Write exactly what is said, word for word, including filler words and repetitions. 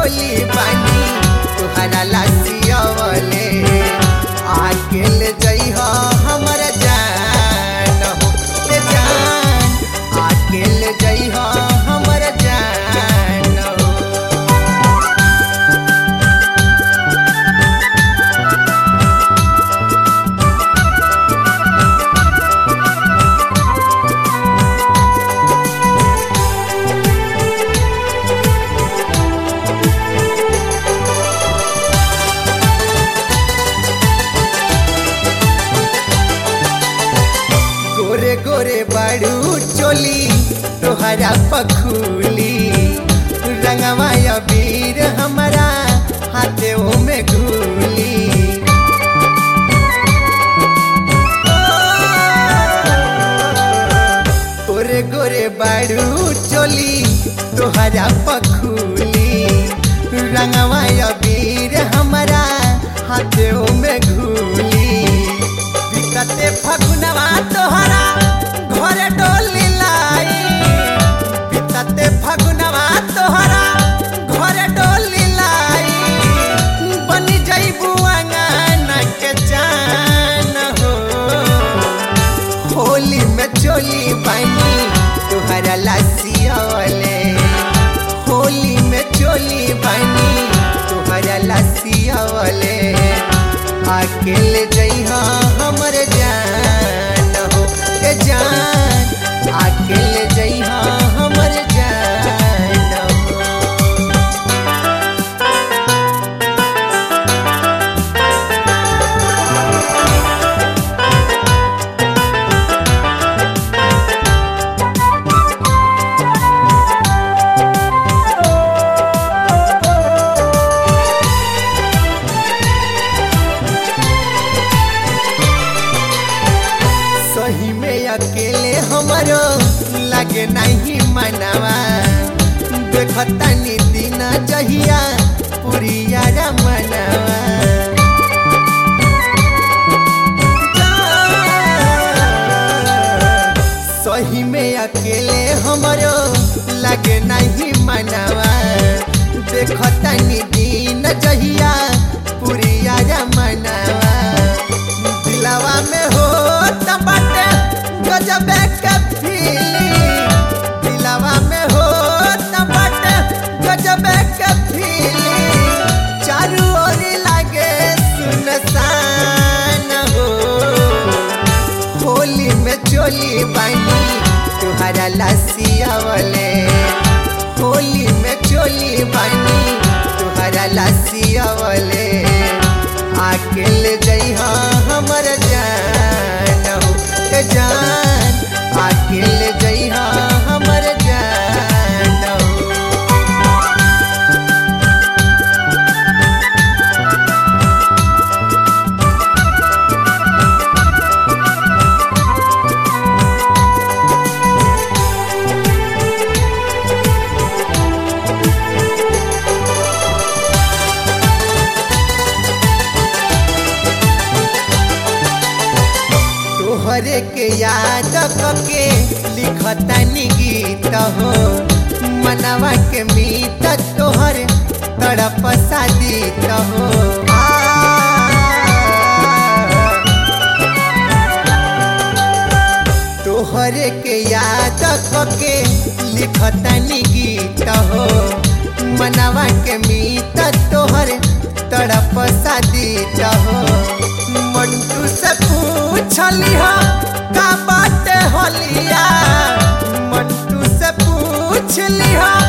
चोली बानी तुहरा लसियावले आके ले जइहा हमर जान हो ए जान आके ले जइहा हमर जान हो। गोरे गोरे बाड़ू चोली तोहरा पखुली रंगवा अबीर हमारा हाथे में घूली गोरे गोरे बाड़ू चोली तोहरा पखुली रंगवा अबीर हमारा हाथे में घूली बिकते फगुनवा तोहरा घरे डोली लाई बिकते फगुनवा तोहरा घरे डोली लाई बनी जइबू अंगना के जान हो। होली में चोली बानी तोहरा लसियावले होली में चोली बानी तोहरा लसियावले आके ले जइहा हमर जान हो ए जान आके ले जइहा हमर जान हो। सही में अकेले हमरो लगे नहीं मनवा देखतानी दिन जहिया पुरिया मनवा सही में अकेले हमरो लगे नहीं मनवा देखतानी दिन जहिया पुरिया मनवा दिलवा में हो बाटे गजब के फीलिंग दिलवा में हो बाटे गजब के फीलिंग चारू ओर लागे सुनसान हो। होली में चोली बानी तुहरा लसियावले होली में चोली बानी तुहरा लसियावले आके ले जइहा हमर जान हो ए जान आके ले जइहा हमर जान हो। तोहरे के याद के लिखतानी गीत हो मनवा के मीत तोहर तड़प सादित हो। तोहरे के याद के लिखतानी गीत हो मनवा के मीत तोहर तड़प सादित हो। मंटू से पूछली हो का बात होलिया मंटू से पूछली हो